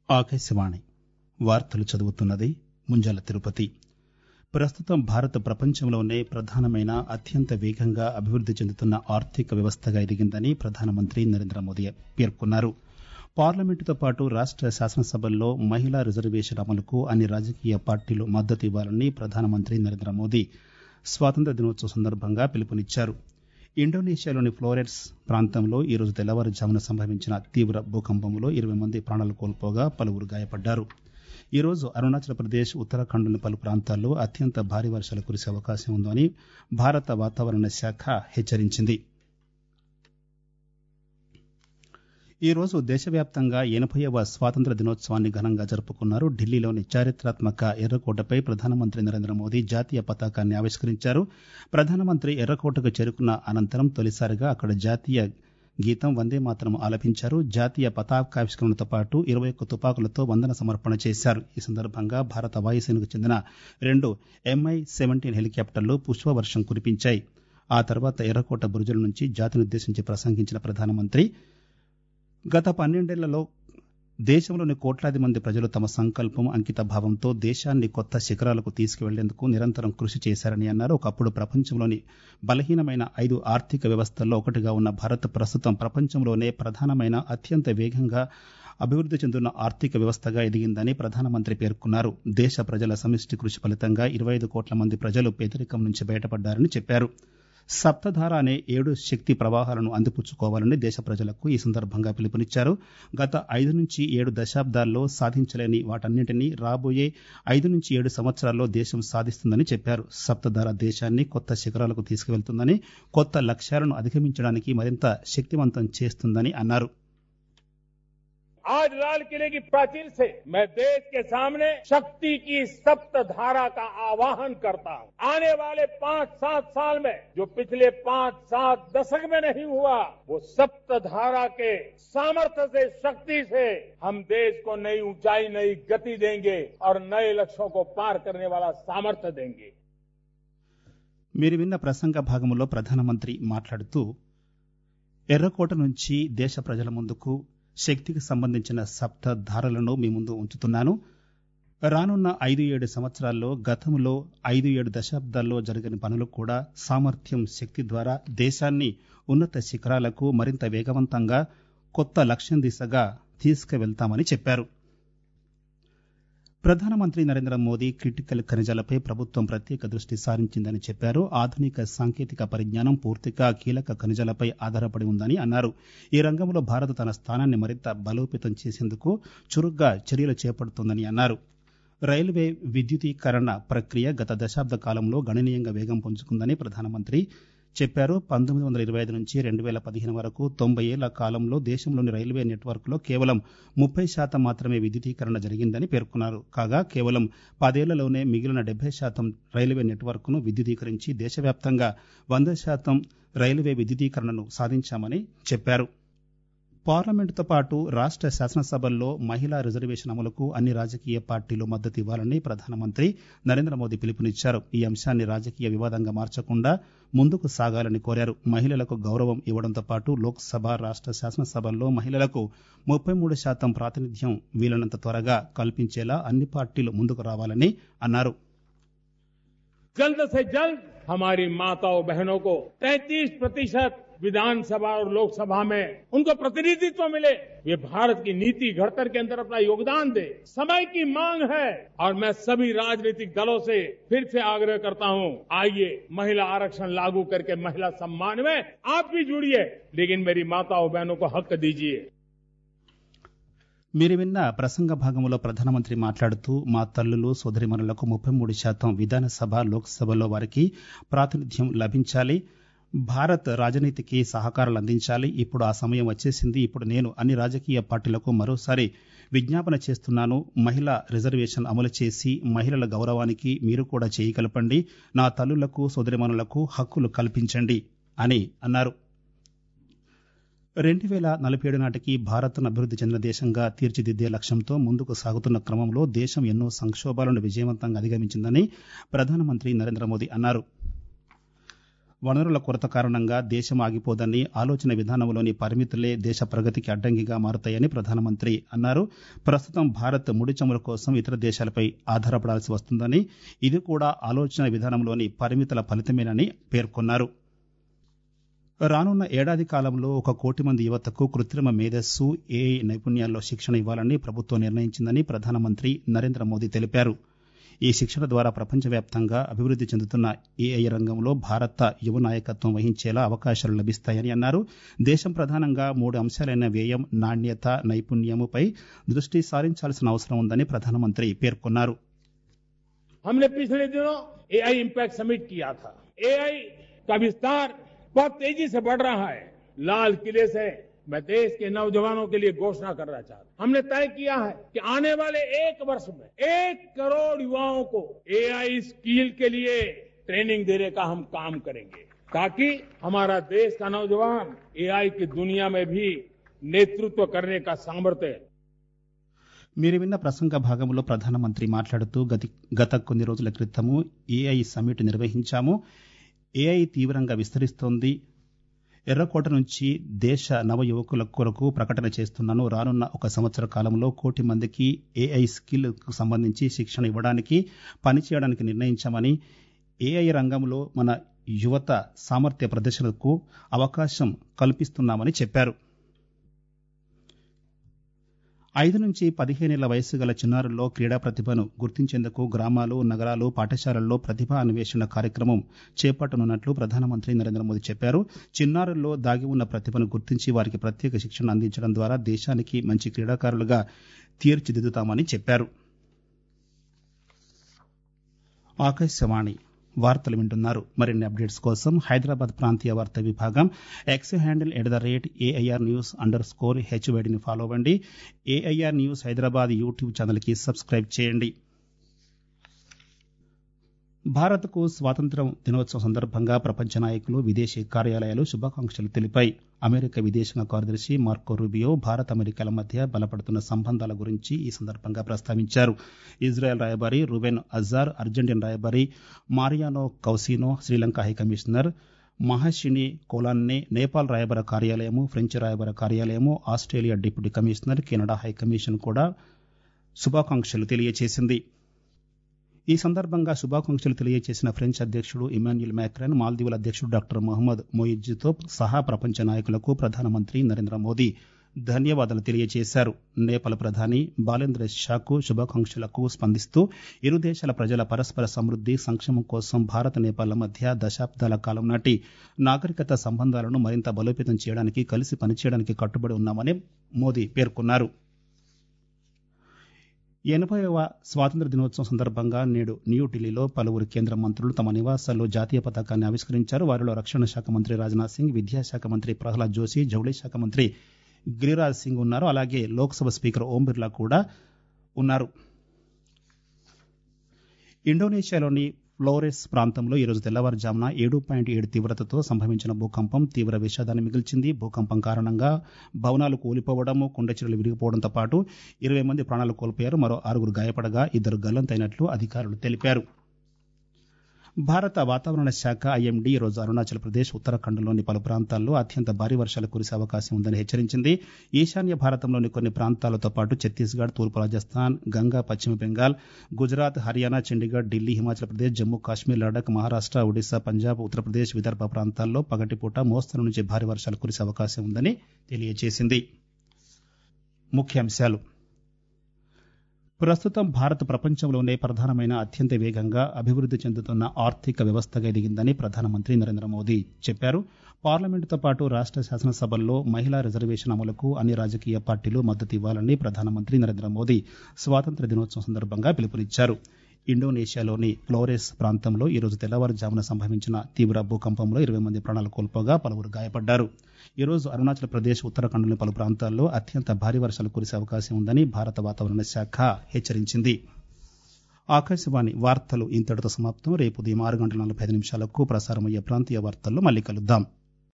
ఆకాశవాణి వార్తలు చదువుతున్నది ముంజాల తిరుపతి. ప్రస్తుతం భారత్ ప్రపంచంలోనే ప్రధానమైన అత్యంత వేగంగా అభివృద్ది చెందుతున్న ఆర్థిక వ్యవస్థగా ఎదిగిందని ప్రధానమంత్రి నరేంద్ర మోదీ పేర్కొన్నారు. పార్లమెంటుతో పాటు రాష్ట శాసనసభల్లో మహిళా రిజర్వేషన్ అమలుకు అన్ని రాజకీయ పార్టీలు మద్దతు ఇవ్వాలని ప్రధానమంత్రి నరేంద్ర మోదీ స్వాతంత్ర్య దినోత్సవం సందర్భంగా పిలుపునిచ్చారు. ఇండోనేషియాలోని ఫ్లోరెన్స్ ప్రాంతంలో ఈరోజు తెల్లవారుజామున సంభవించిన తీవ్ర భూకంపంలో 20 మంది ప్రాణాలు కోల్పోగా పలువురు గాయపడ్డారు. ఈరోజు అరుణాచల్ ప్రదేశ్, ఉత్తరాఖండ్లోని పలు ప్రాంతాల్లో అత్యంత భారీ వర్షాలు కురిసే అవకాశం ఉందని భారత వాతావరణ శాఖ హెచ్చరించింది. ఈరోజు దేశవ్యాప్తంగా 80వ స్వాతంత్ర్య దినోత్సవాన్ని ఘనంగా జరుపుకున్నారు. ఢిల్లీలోని చారిత్రాత్మక ఎర్రకోటపై ప్రధానమంత్రి నరేంద్ర మోదీ జాతీయ పతాకాన్ని ఆవిష్కరించారు. ప్రధానమంత్రి ఎర్రకోటకు చేరుకున్న అనంతరం తొలిసారిగా అక్కడ జాతీయ గీతం వందే మాతరం ఆలపించారు. జాతీయ పతాకావిష్కరణతో పాటు 21 తుపాకులతో వందన సమర్పణ చేశారు. ఈ సందర్భంగా భారత వాయుసేనకు చెందిన 2 MI-17 హెలికాప్టర్లు పుష్పవర్షం కురిపించాయి. ఆ తర్వాత ఎర్రకోట బురుజుల నుంచి జాతినుద్దేశించి ప్రసంగించిన ప్రధానమంత్రి గత 12 ఏళ్లలో దేశంలోని కోట్లాది మంది ప్రజలు తమ సంకల్పం, అంకిత భావంతో దేశాన్ని కొత్త శిఖరాలకు తీసుకువెళ్లేందుకు నిరంతరం కృషి చేశారని అన్నారు. ఒకప్పుడు ప్రపంచంలోని బలహీనమైన 5 ఆర్థిక వ్యవస్థల్లో ఒకటిగా ఉన్న భారత్ ప్రస్తుతం ప్రపంచంలోనే ప్రధానమైన అత్యంత వేగంగా అభివృద్ది చెందుతున్న ఆర్థిక వ్యవస్థగా ఎదిగిందని ప్రధానమంత్రి పేర్కొన్నారు. దేశ ప్రజల సమిష్టి కృషి ఫలితంగా 25 కోట్ల మంది ప్రజలు పేదరికం నుంచి బయటపడ్డారని చెప్పారు. సప్తధార అనే 7 శక్తి ప్రవాహాలను అందిపుచ్చుకోవాలని దేశ ప్రజలకు ఈ సందర్భంగా పిలుపునిచ్చారు. గత 5 నుంచి 7 దశాబ్దాల్లో సాధించలేని వాటన్నింటినీ రాబోయే 5 నుంచి 7 సంవత్సరాల్లో దేశం సాధిస్తుందని చెప్పారు. సప్తధార దేశాన్ని కొత్త శిఖరాలకు తీసుకువెళ్తుందని, కొత్త లక్ష్యాలను అధిగమించడానికి మరింత శక్తివంతం చేస్తుందని అన్నారు. आज लाल किले की प्राचीर से मैं देश के सामने शक्ति की सप्त धारा का आह्वान करता हूं। आने वाले 5-7 साल में जो पिछले 5-7 दशक में नहीं हुआ, वो सप्त धारा के सामर्थ्य से, शक्ति से हम देश को नई ऊंचाई, नई गति देंगे और नए लक्ष्यों को पार करने वाला सामर्थ्य देंगे. మీరు విన్న ప్రసంగ భాగంలో ప్రధానమంత్రి మాట్లాడుతూ ఎర్రకోట నుంచి దేశ ప్రజల ముందుకు శక్తికి సంబంధించిన సప్త ధారలను మీ ముందు ఉంచుతున్నాను. రానున్న 5-7 సంవత్సరాల్లో గతంలో 5-7 దశాబ్దాల్లో జరిగిన పనులు కూడా సామర్థ్యం, శక్తి ద్వారా దేశాన్ని ఉన్నత శిఖరాలకు మరింత వేగవంతంగా కొత్త లక్ష్యం దిశగా తీసుకువెళ్తామని చెప్పారు. ప్రధానమంత్రి నరేంద్ర మోదీ క్రిటికల్ ఖనిజాలపై ప్రభుత్వం ప్రత్యేక దృష్టి సారించిందని చెప్పారు. ఆధునిక సాంకేతిక పరిజ్ఞానం పూర్తిగా కీలక ఖనిజాలపై ఆధారపడి ఉందని అన్నారు. ఈ రంగంలో భారత్ తన స్థానాన్ని మరింత బలోపేతం చేసేందుకు చురుగ్గా చర్యలు చేపడుతోందని అన్నారు. రైల్వే విద్యుదీకరణ ప్రక్రియ గత దశాబ్ద కాలంలో గణనీయంగా వేగం పుంజుకుందని ప్రధానమంత్రి చెప్పారు. 1925 నుంచి 2015 వరకు 90 ఏళ్ల కాలంలో దేశంలోని రైల్వే నెట్వర్క్ లో కేవలం 30% మాత్రమే విద్యుదీకరణ జరిగిందని పేర్కొన్నారు. కాగా కేవలం 10 ఏళ్లలోనే మిగిలిన 70% రైల్వే నెట్వర్క్ ను విద్యుదీకరించి దేశవ్యాప్తంగా 100% రైల్వే విద్యుదీకరణను సాధించామని చెప్పారు. పార్లమెంటుతో పాటు రాష్ట శాసనసభల్లో మహిళా రిజర్వేషన్ అమలుకు అన్ని రాజకీయ పార్టీలు మద్దతు ఇవ్వాలని ప్రధానమంత్రి నరేంద్ర మోదీ పిలుపునిచ్చారు. ఈ అంశాన్ని రాజకీయ వివాదంగా మార్చకుండా ముందుకు సాగాలని కోరారు. మహిళలకు గౌరవం ఇవ్వడంతో పాటు లోక్సభ, రాష్ట శాసనసభల్లో మహిళలకు 33% ప్రాతినిధ్యం వీలైనంత త్వరగా కల్పించేలా అన్ని పార్టీలు ముందుకు రావాలని అన్నారు. जल्द से जल्द हमारी माताओं बहनों को 33% विधानसभा और लोकसभा में उनको प्रतिनिधित्व मिले, वे भारत की नीति घड़तर के अंदर अपना योगदान दे, समय की मांग है. और मैं सभी राजनीतिक दलों से फिर से आग्रह करता हूं, आइए महिला आरक्षण लागू करके महिला सम्मान में आप भी जुड़िए, लेकिन मेरी माताओं बहनों को हक दीजिए. మీరు విన్న ప్రసంగ భాగంలో ప్రధానమంత్రి మాట్లాడుతూ మా తల్లులు, సోదరిమణులకు 33% విధానసభ, లోక్సభలో వారికి ప్రాతినిధ్యం లభించాలి. భారత్ రాజనీతికి సహకారాలు అందించాలి. ఇప్పుడు ఆ సమయం వచ్చేసింది. ఇప్పుడు నేను అన్ని రాజకీయ పార్టీలకు మరోసారి విజ్ఞాపన చేస్తున్నాను. మహిళా రిజర్వేషన్ అమలు చేసి మహిళల గౌరవానికి మీరు కూడా చేయగలపండి. నా తల్లులకు, సోదరిమణులకు హక్కులు కల్పించండి అని అన్నారు. 2047 నాటికి భారత్ను అభివృద్ది చెందిన దేశంగా తీర్చిదిద్దే లక్ష్యంతో ముందుకు సాగుతున్న క్రమంలో దేశం ఎన్నో సంక్షోభాలను విజయవంతంగా అధిగమించిందని ప్రధానమంత్రి నరేంద్ర మోదీ అన్నారు. వనరుల కొరత కారణంగా దేశం ఆగిపోదని, ఆలోచన విధానంలోని పరిమితులే దేశ ప్రగతికి అడ్డంకిగా మారుతాయని ప్రధానమంత్రి అన్నారు. ప్రస్తుతం భారత్ ముడి చమురు కోసం ఇతర దేశాలపై ఆధారపడాల్సి వస్తుందని, ఇది కూడా ఆలోచన విధానంలోని పరిమితుల ఫలితమేనని పేర్కొన్నారు. రానున్న ఏడాది కాలంలో 1 కోటి మంది యువతకు కృత్రిమ మేధస్సు, ఏఐ నైపుణ్యాల్లో శిక్షణ ఇవ్వాలని ప్రభుత్వం నిర్ణయించిందని ప్రధానమంత్రి నరేంద్ర మోదీ తెలిపారు. ఈ శిక్షణ ద్వారా ప్రపంచవ్యాప్తంగా అభివృద్ధి చెందుతున్న ఏఐ రంగంలో భారత యువ నాయకత్వం వహించేలా అవకాశాలు లభిస్తాయని అన్నారు. దేశం ప్రధానంగా 3 అంశాలైన వ్యయం, నాణ్యత, నైపుణ్యముపై దృష్టి సారించాల్సిన అవసరం ఉందని ప్రధానమంత్రి పేర్కొన్నారు. हमने पिछले दिनों एआई इंपैक्ट समिट किया था. एआई का विस्तार बहुत तेजी से बढ़ रहा है. लाल किले से मैं देश के नौजवानों के लिए घोषणा करना चाहता हूं. हमने तय किया है कि आने वाले 1 वर्ष में 1 करोड़ युवाओं को एआई स्किल के लिए ट्रेनिंग देने का हम काम करेंगे, ताकि हमारा देश का नौजवान एआई की दुनिया में भी नेतृत्व करने का सामर्थ्य. మీరు విన్న ప్రసంగ భాగంలో ప్రధానమంత్రి మాట్లాడుతూ గత కొన్ని రోజుల క్రితము ఏఐ సమ్మిట్ నిర్వహించాము. ఏఐ తీవ్రంగా విస్తరిస్తోంది. ఎర్రకోట నుంచి దేశ నవ యువకుల కొరకు ప్రకటన చేస్తున్నాను. రానున్న 1 సంవత్సర కాలంలో 1 కోటి మందికి ఏఐ స్కిల్ కు సంబంధించి శిక్షణ ఇవ్వడానికి, పనిచేయడానికి నిర్ణయించామని, ఏఐ రంగంలో మన యువత సామర్థ్య ప్రదర్శనకు అవకాశం కల్పిస్తున్నామని చెప్పారు. 5 నుంచి 15 ఏళ్ల వయసు గల చిన్నారుల్లో క్రీడా ప్రతిభను గుర్తించేందుకు గ్రామాలు, నగరాలు, పాఠశాలల్లో ప్రతిభా అన్వేషణ కార్యక్రమం చేపట్టనున్నట్లు ప్రధానమంత్రి నరేంద్ర మోదీ చెప్పారు. చిన్నారుల్లో దాగి ఉన్న ప్రతిభను గుర్తించి వారికి ప్రత్యేక శిక్షణ అందించడం ద్వారా దేశానికి మంచి క్రీడాకారులుగా తీర్చిదిద్దుతామని చెప్పారు. ఆకాశవాణి వార్తలు వింటున్నారు. మరిన్ని అప్డేట్స్ కోసం హైదరాబాద్ ప్రాంతీయ వార్తా విభాగం ఎక్స్ హ్యాండిల్ @AIR News_HYDని ఫాలో అవ్వండి. AIR న్యూస్ హైదరాబాద్ యూట్యూబ్ ఛానల్కి సబ్స్క్రైబ్ చేయండి. భారత్కు స్వాతంత్ర్యం దినోత్సవం సందర్భంగా ప్రపంచ నాయకులు, విదేశీ కార్యాలయాలు శుభాకాంక్షలు తెలిపాయి. అమెరికా విదేశాంగ కార్యదర్శి మార్కో రూబియో భారత్ అమెరికాల మధ్య బలపడుతున్న సంబంధాల గురించి ఈ సందర్భంగా ప్రస్తావించారు. ఇజ్రాయెల్ రాయబారి రూబెన్ అజార్, అర్జెంటీనా రాయబారి Mariano Caucino, Sri Lanka high commissioner Mahishini Colonne, Nepal రాయబార కార్యాలయము, ఫ్రెంచ్ రాయబార కార్యాలయము, Australia deputy commissioner, Canada high commission కూడా శుభాకాంక్షలు తెలియజేసింది. ఈ సందర్భంగా శుభాకాంక్షలు తెలియజేసిన ఫ్రెంచ్ అధ్యక్షుడు ఇమాన్యుయల్ మ్యాక్రాన్, మాల్దీవుల అధ్యక్షుడు డాక్టర్ మొహమ్మద్ మొయిజ్తో సహా ప్రపంచ నాయకులకు ప్రధానమంత్రి నరేంద్ర మోదీ ధన్యవాదాలు తెలియజేశారు. నేపాల్ ప్రధాని బాలేంద్ర షాకు శుభాకాంక్షలకు స్పందిస్తూ ఇరు దేశాల ప్రజల పరస్పర సమృద్ధి, సంక్షేమం కోసం భారత్ నేపాల్ మధ్య దశాబ్దాల కాలం నాటి నాగరికత సంబంధాలను మరింత బలోపేతం చేయడానికి, కలిసి పనిచేయడానికి కట్టుబడి ఉన్నామని మోదీ పేర్కొన్నారు. 80వ స్వాతంత్ర్య దినోత్సవం సందర్భంగా నేడు న్యూఢిల్లీలో పలువురు కేంద్ర మంత్రులు తమ నివాసాల్లో జాతీయ పతాకాన్ని ఆవిష్కరించారు. వారిలో రక్షణ శాఖ మంత్రి రాజ్నాథ్ సింగ్, విద్యాశాఖ మంత్రి ప్రహ్లాద్ జోషి, జౌళి శాఖ మంత్రి గిరిరాజ్ సింగ్ ఉన్నారు. అలాగే లోక్సభ స్పీకర్ ఓం బిర్లా కూడా ఉన్నారు. ఇండోనేషియాలోని ఫ్లోరెస్ ప్రాంతంలో ఈరోజు తెల్లవారుజామున 7.7 తీవ్రతతో సంభవించిన భూకంపం తీవ్ర విషాదాన్ని మిగిల్చింది. భూకంపం కారణంగా భవనాలు కూలిపోవడం, కొండచెరువులు విరిగిపోవడంతో పాటు 20 మంది ప్రాణాలు కోల్పోయారు. మరో 6 గాయపడగా 2 గల్లంతైనట్లు అధికారులు తెలిపారు. భారత వాతావరణ శాఖ IMD ఈరోజు అరుణాచల్ ప్రదేశ్, ఉత్తరాఖండ్లోని పలు ప్రాంతాల్లో అత్యంత భారీ వర్షాలు కురిసే అవకాశం ఉందని హెచ్చరించింది. ఈశాన్య భారతంలోని కొన్ని ప్రాంతాలతో పాటు ఛత్తీస్గఢ్, తూర్పు రాజస్థాన్, గంగా, పశ్చిమ బెంగాల్, గుజరాత్, హర్యానా, చండీగఢ్, ఢిల్లీ, హిమాచల్ ప్రదేశ్, జమ్మూ కాశ్మీర్, లడాక్, మహారాష్ట్ర, ఒడిశా, పంజాబ్, ఉత్తరప్రదేశ్, విదర్భ ప్రాంతాల్లో పగటిపూట మోస్తరు నుంచి భారీ వర్షాలు కురిసే అవకాశం ఉందని తెలియజేసింది. ముఖ్యాంశాలు: ప్రస్తుతం భారత్ ప్రపంచంలోనే ప్రధానమైన, అత్యంత వేగంగా అభివృద్ధి చెందుతున్న ఆర్థిక వ్యవస్థగా ఎదిగిందని ప్రధానమంత్రి నరేంద్ర మోదీ చెప్పారు. పార్లమెంటుతో పాటు రాష్ట్ర శాసనసభల్లో మహిళా రిజర్వేషన్ అమలుకు అన్ని రాజకీయ పార్టీలు మద్దతు ఇవ్వాలని ప్రధానమంత్రి నరేంద్ర మోదీ స్వాతంత్ర్య దినోత్సవం సందర్భంగా పిలుపునిచ్చారు. ఇండోనేషియాలోని ఫ్లోరెస్ ప్రాంతంలో ఈరోజు తెల్లవారుజామున సంభవించిన తీవ్ర భూకంపంలో 20 మంది ప్రాణాలు కోల్పోగా పలువురు గాయపడ్డారు. ఈరోజు అరుణాచల్ ప్రదేశ్, ఉత్తరాఖండ్లోని పలు ప్రాంతాల్లో అత్యంత భారీ వర్షాలు కురిసే అవకాశం ఉందని భారత వాతావరణ శాఖ హెచ్చరించింది. ఆకాశవాణి వార్తలు ఇంతటితో సమాప్తం. రేపు ఉదయం 6:45 ప్రసారమయ్యే ప్రాంతీయ వార్తల్లో మళ్ళీ కలుద్దాం.